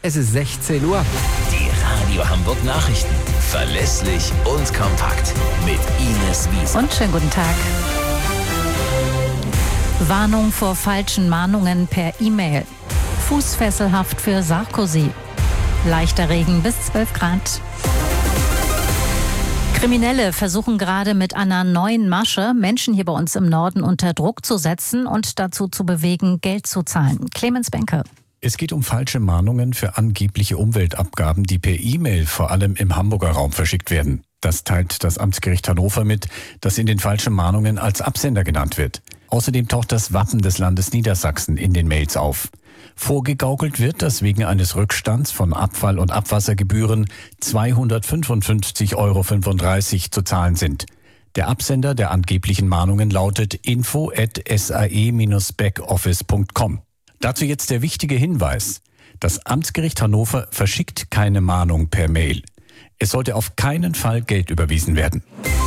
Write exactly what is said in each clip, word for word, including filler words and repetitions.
Es ist sechzehn Uhr. Die Radio Hamburg Nachrichten. Verlässlich und kompakt. Mit Ines Wiese. Und schönen guten Tag. Warnung vor falschen Mahnungen per E-Mail. Fußfesselhaft für Sarkozy. Leichter Regen bis zwölf Grad. Kriminelle versuchen gerade mit einer neuen Masche, Menschen hier bei uns im Norden unter Druck zu setzen und dazu zu bewegen, Geld zu zahlen. Clemens Benke. Es geht um falsche Mahnungen für angebliche Umweltabgaben, die per E-Mail vor allem im Hamburger Raum verschickt werden. Das teilt das Amtsgericht Hannover mit, das in den falschen Mahnungen als Absender genannt wird. Außerdem taucht das Wappen des Landes Niedersachsen in den Mails auf. Vorgegaukelt wird, dass wegen eines Rückstands von Abfall- und Abwassergebühren zweihundertfünfundfünfzig Euro fünfunddreißig zu zahlen sind. Der Absender der angeblichen Mahnungen lautet info at sae backoffice punkt com. Dazu jetzt der wichtige Hinweis. Das Amtsgericht Hannover verschickt keine Mahnung per Mail. Es sollte auf keinen Fall Geld überwiesen werden.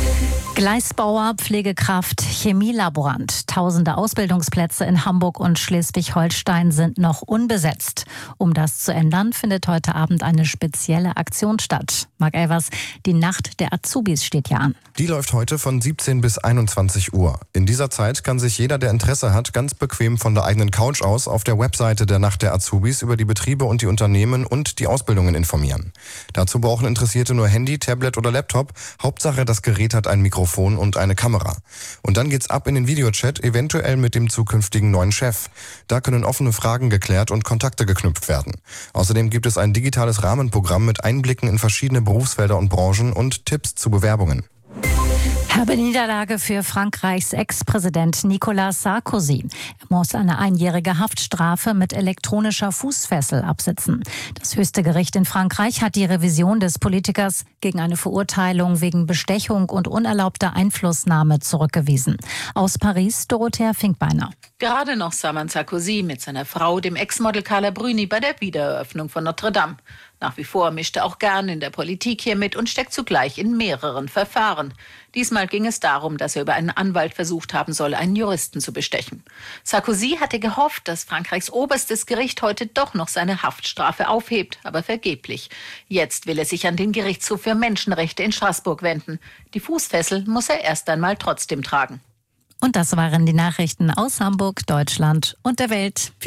Gleisbauer, Pflegekraft, Chemielaborant. Tausende Ausbildungsplätze in Hamburg und Schleswig-Holstein sind noch unbesetzt. Um das zu ändern, findet heute Abend eine spezielle Aktion statt. Marc Elvers, die Nacht der Azubis steht ja an. Die läuft heute von siebzehn bis einundzwanzig Uhr. In dieser Zeit kann sich jeder, der Interesse hat, ganz bequem von der eigenen Couch aus auf der Webseite der Nacht der Azubis über die Betriebe und die Unternehmen und die Ausbildungen informieren. Dazu brauchen Interessierte nur Handy, Tablet oder Laptop. Hauptsache, das Gerät hat ein Mikrofon und eine Kamera. Und dann geht's ab in den Videochat, eventuell mit dem zukünftigen neuen Chef. Da können offene Fragen geklärt und Kontakte geknüpft werden. Außerdem gibt es ein digitales Rahmenprogramm mit Einblicken in verschiedene Berufsfelder und Branchen und Tipps zu Bewerbungen. Herbe Niederlage für Frankreichs Ex-Präsident Nicolas Sarkozy. Er muss eine einjährige Haftstrafe mit elektronischer Fußfessel absitzen. Das höchste Gericht in Frankreich hat die Revision des Politikers gegen eine Verurteilung wegen Bestechung und unerlaubter Einflussnahme zurückgewiesen. Aus Paris, Dorothea Finkbeiner. Gerade noch sah man Sarkozy mit seiner Frau, dem Ex-Model Carla Bruni, bei der Wiedereröffnung von Notre Dame. Nach wie vor mischt er auch gern in der Politik hier mit und steckt zugleich in mehreren Verfahren. Diesmal ging es darum, dass er über einen Anwalt versucht haben soll, einen Juristen zu bestechen. Sarkozy hatte gehofft, dass Frankreichs oberstes Gericht heute doch noch seine Haftstrafe aufhebt, aber vergeblich. Jetzt will er sich an den Gerichtshof für Menschenrechte in Straßburg wenden. Die Fußfessel muss er erst einmal trotzdem tragen. Und das waren die Nachrichten aus Hamburg, Deutschland und der Welt.